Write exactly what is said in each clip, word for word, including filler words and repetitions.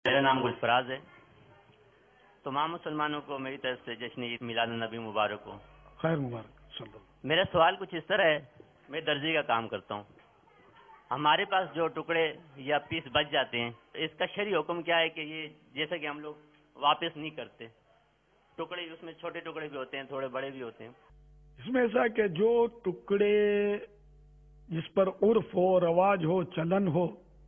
میرا نام گلفراز ہے. تمام مسلمانوں کو میری طرف سے جشن عید میلاد النبی مبارک ہو. خیر مبارک صلی اللہ. میرا سوال کچھ اس طرح ہے. میں درزی کا کام کرتا ہوں. ہمارے پاس جو ٹکڑے یا پیس بچ جاتے ہیں اس کا شرعی حکم کیا ہے کہ یہ جیسا کہ ہم لوگ واپس نہیں کرتے. ٹکڑے اس میں چھوٹے ٹکڑے بھی ہوتے ہیں, تھوڑے بڑے بھی ہوتے ہیں. اس میں ایسا کہ جو ٹکڑے جس پر عرف ہو, رواج ہو, چلن ہو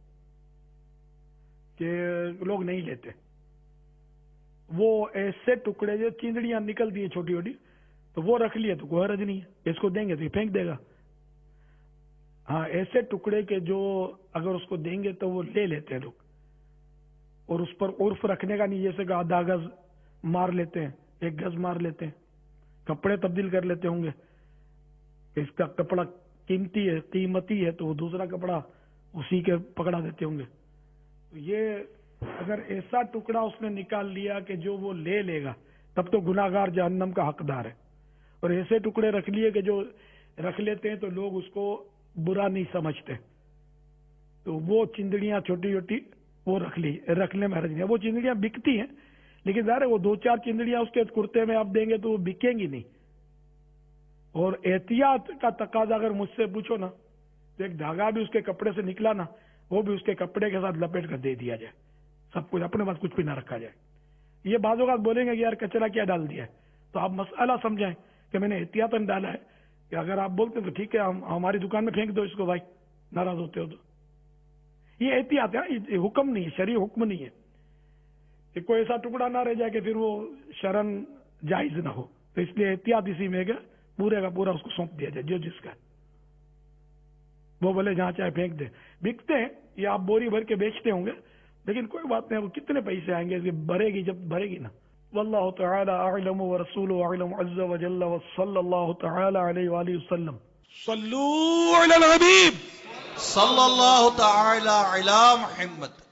کہ لوگ نہیں لیتے, وہ ایسے ٹکڑے جو چیندڑیاں نکلتی ہیں چھوٹی چھوٹی, تو وہ رکھ لیے تو کوئی حرج نہیں ہے, اس کو دیں گے تو یہ پھینک دے گا. ہاں ایسے ٹکڑے کے جو اگر اس کو دیں گے تو وہ لے لیتے ہیں لوگ, اور اس پر عرف رکھنے کا نہیں, جیسے کہ آدھا گز مار لیتے ہیں, ایک گز مار لیتے ہیں, کپڑے تبدیل کر لیتے ہوں گے, اس کا کپڑا قیمتی ہے قیمتی ہے تو وہ دوسرا کپڑا اسی کے پکڑا دیتے ہوں گے. یہ اگر ایسا ٹکڑا اس نے نکال لیا کہ جو وہ لے لے گا تب تو گناہگار جہنم کا حقدار ہے. اور ایسے ٹکڑے رکھ لیے کہ جو رکھ لیتے ہیں تو لوگ اس کو برا نہیں سمجھتے, تو وہ چندڑیاں چھوٹی چھوٹی وہ رکھ لی, رکھنے میں حرج نہیں. وہ چندڑیاں بکتی ہیں لیکن ظاہر ہے وہ دو چار چندڑیاں اس کے کرتے میں آپ دیں گے تو وہ بکیں گی نہیں. اور احتیاط کا تقاضا اگر مجھ سے پوچھو نا تو ایک دھاگا بھی اس کے کپڑے سے نکلا نا, وہ بھی اس کے کپڑے کے ساتھ لپیٹ کر دے دیا جائے, سب کچھ اپنے پاس کچھ بھی نہ رکھا جائے. یہ بعض اوقات بولیں گے کہ یار کچرا کیا ڈال دیا ہے, تو آپ مسئلہ سمجھائیں کہ میں نے احتیاطاً ڈالا ہے, کہ اگر آپ بولتے ہیں تو ٹھیک ہے ہم ہماری دکان میں پھینک دو اس کو, بھائی ناراض ہوتے ہو تو. یہ احتیاط ہے, یہ حکم نہیں ہے, شرعی حکم نہیں ہے کہ کوئی ایسا ٹکڑا نہ رہ جائے کہ پھر وہ شرن جائز نہ ہو. تو اس لیے احتیاط اسی میں کہ پورے کا پورا اس کو سونپ دیا جائے, جو جس کا وہ بولے جہاں چاہے پھینک دے. بکتے ہیں یا آپ بوری بھر کے بیچتے ہوں گے, لیکن کوئی بات نہیں, وہ کتنے پیسے آئیں گے, بھرے گی جب بھرے گی نا. واللہ تعالی اعلم ورسولہ اعلم عز وجل وصلی اللہ تعالی علیہ وآلہ وسلم. صلو علی الحبیب صلی اللہ تعالی علی محمد.